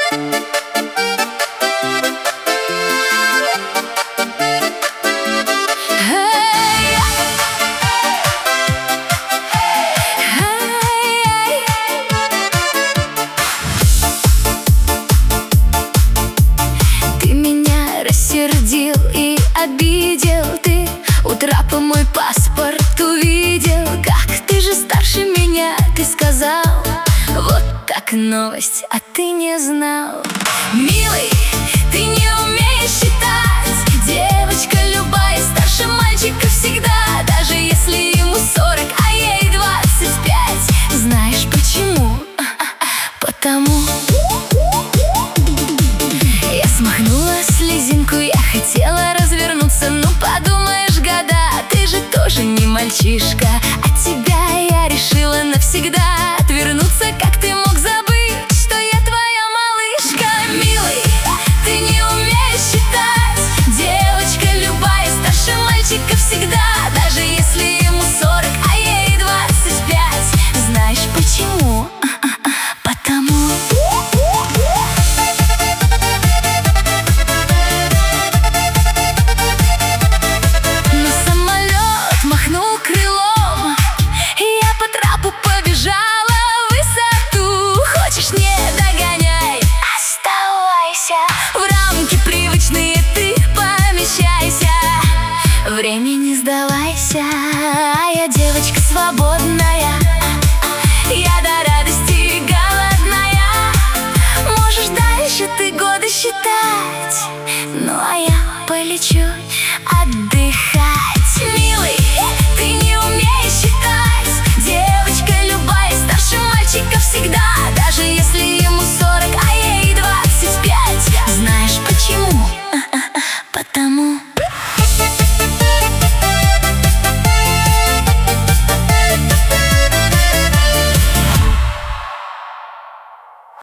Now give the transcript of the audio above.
Рассердил и обидел ты. У трапа мой паспорт увидел. Как ты же старше меня, ты сказал. Вот так новость, а ты не знал. Милый, ты не умеешь считать. Девочка любая старше мальчика всегда. Даже если ему 40, а ей 25. Знаешь почему? Потому я смахнула слезинку, я хотела развернуться. Ну подумаешь, года, ты же тоже не мальчишка. А тебя я решила навсегда.